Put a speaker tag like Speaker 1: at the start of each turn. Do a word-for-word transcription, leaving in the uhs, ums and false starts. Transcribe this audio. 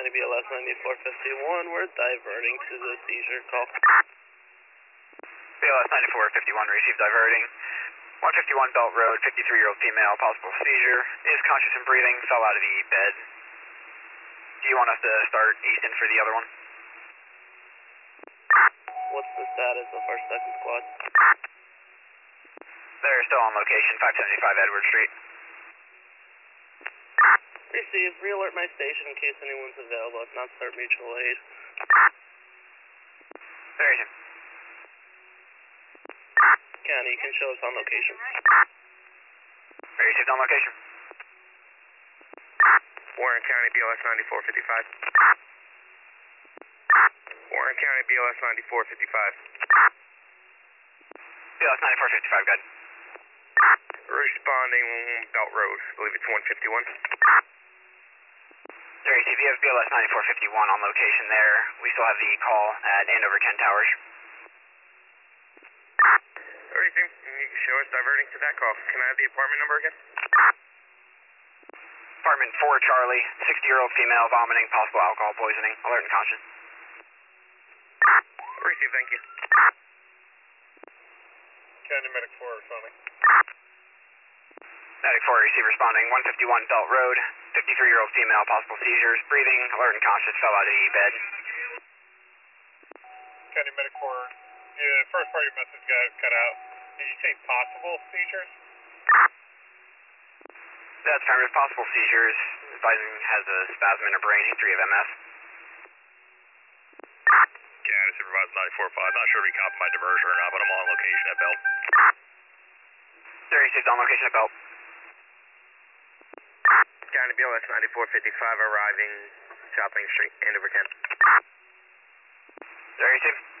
Speaker 1: County B L S ninety-four fifty-one, we're diverting to the seizure call.
Speaker 2: B L S ninety-four fifty-one, received diverting. one fifty-one Belt Road, fifty-three-year-old female, possible seizure, is conscious and breathing, fell out of the bed. Do you want us to start Easton for the other one?
Speaker 1: What's the status of our second squad?
Speaker 2: They're still on location, five seventy-five Edward Street.
Speaker 1: Receive, re-alert my station in case anyone's available. If not, start mutual aid.
Speaker 2: Very soon.
Speaker 1: County, you can show us on location.
Speaker 2: Very received on location.
Speaker 3: Warren County B L S ninety-four fifty-five. Warren County B L S ninety-four fifty-five.
Speaker 2: B L S ninety-four fifty-five, good.
Speaker 3: Responding Belt Road, I believe it's one fifty-one.
Speaker 2: Very received, we have B L S ninety-four fifty-one on location there. We still have the call at Andover Kent Towers.
Speaker 3: Everything, you can show us diverting to that call. Can I have the apartment number again?
Speaker 2: Apartment four Charlie, sixty-year-old female, vomiting, possible alcohol poisoning, alert and conscious.
Speaker 3: Receive, thank you. County Medic four responding.
Speaker 2: Medic four, receive responding, one fifty-one Belt Road, fifty-three-year-old female, possible seizures, breathing, alert and conscious, fell out of the bed.
Speaker 3: County Medic four, yeah, first part of your message got cut out. Did you say possible seizures?
Speaker 2: That's affirmative, possible seizures, advising has a spasm in her brain, history of M S.
Speaker 3: County Supervisor ninety-four five, not sure if he copied my diversion or not, but I'm on location at Belt.
Speaker 2: Very received on location at Belt.
Speaker 3: County B L S ninety-four fifty-five arriving, Shopping Street, Andover Kent.
Speaker 2: Very received.